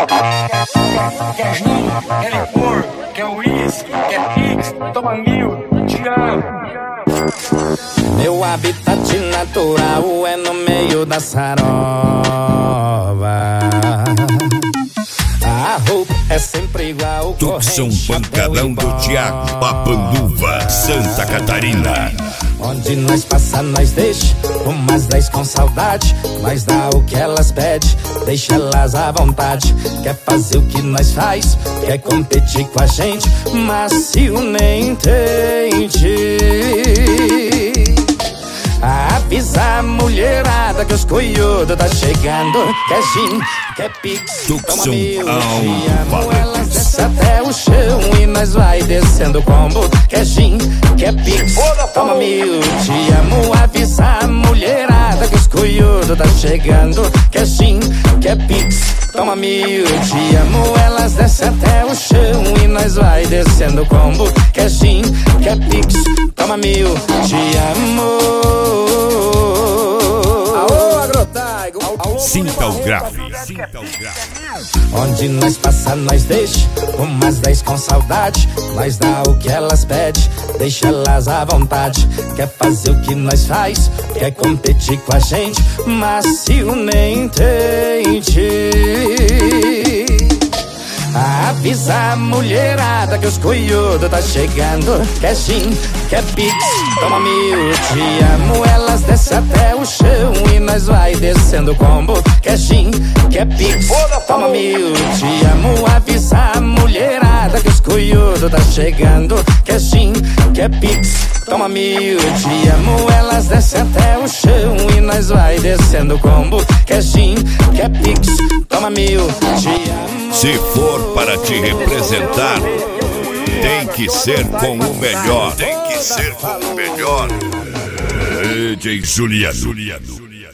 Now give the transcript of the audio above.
Quer gin, quer licor, quer uísque, quer pix, toma 1000, te amo. Meu habitat natural é no meio da sarova. A roupa é sempre igual. Tucson Pancadão do Thiago, Papanduva, Santa Catarina. Onde nós passa, nós deixa umas 10 com saudade. Nós dá o que elas pedem, deixa elas à vontade. Quer fazer o que nós faz, quer competir com a gente, mas se o nem tente. Avisa a mulherada que os coiudos tá chegando. Quer gin, quer pix, toma 1000, te amo. Elas descem até o chão e nós vai descendo o combo. Quer gin, quer pix, toma 1000, te amo. Avisa a mulherada que os coiudos tá chegando. Quer gin, quer pix, toma 1000, te amo. Elas descem até o chão e nós vai descendo o combo. Quer gin, quer pix, toma 1000, te amo. Sinta o grave. Onde nós passa, nós deixa umas 10 com saudade. Nós dá o que elas pedem, deixa elas à vontade. Quer fazer o que nós faz, quer competir com a gente, mas se o nem tente. Avisa a mulherada que os coiudos tá chegando. Quer gin, quer pix, toma 1000, te amo. Elas descem até o chão e nós vai descendo o combo. Quer gin, quer pix, toma 1000, te amo. Avisa a mulherada que os coiudos tá chegando. Quer gin, quer pix, toma 1000, te amo. Elas descem até o chão e nós vai descendo o combo. Quer gin, quer pix, toma 1000, te amo. Se for para te representar, tem que ser com o melhor. Tem que ser com o melhor. DJ Juliano.